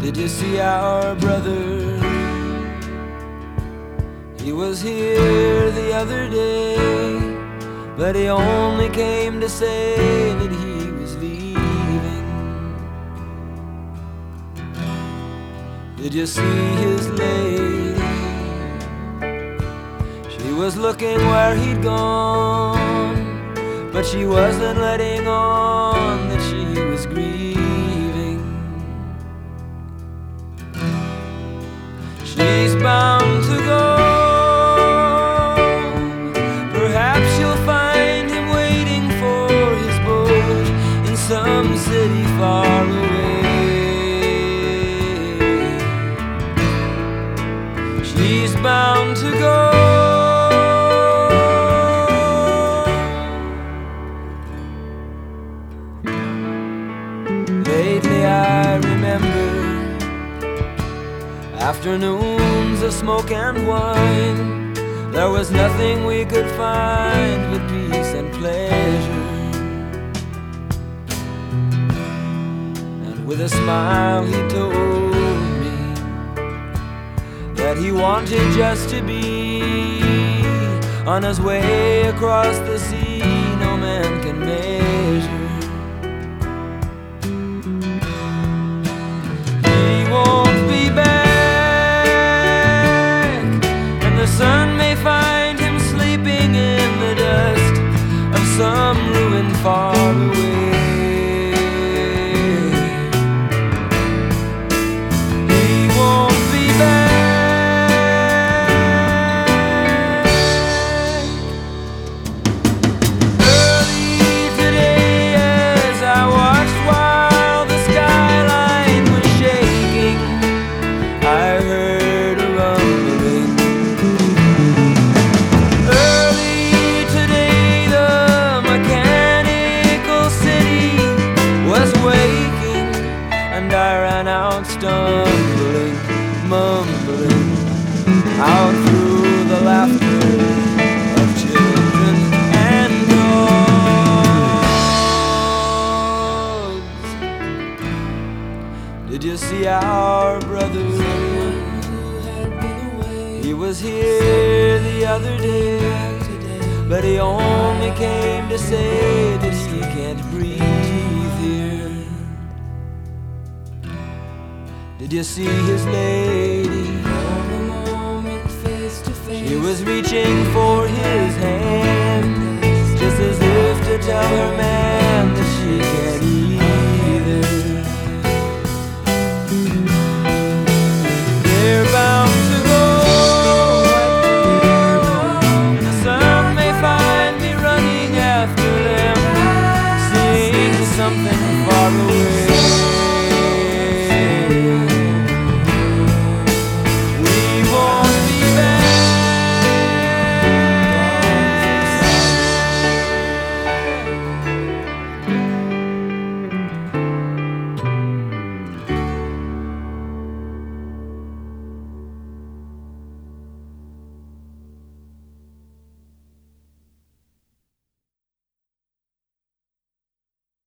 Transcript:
Did you see our brother? He was here the other day, but he only came to say that he was leaving. Did you see his lady? She was looking where he'd gone, but she wasn't letting on that she was grieving. She's bound to go. Perhaps you'll find him waiting for his boat in some city far away. She's bound to go. Lately I remember afternoons of smoke and wine. There was nothing we could find but peace and pleasure. And with a smile he told me that he wanted just to be on his way across the sea no man can measure. The sun may find him sleeping in the dust of some ruin far away. He won't be back. Early today as I watched while the skyline was shaking, I heard a rumbling. I ran out stumbling, mumbling, out through the laughter of children and dogs. Did you see our brother? He was here the other day, but he only came to say that he can't breathe here. Did you see his lady? She was reaching for his hand, just as if to tell her man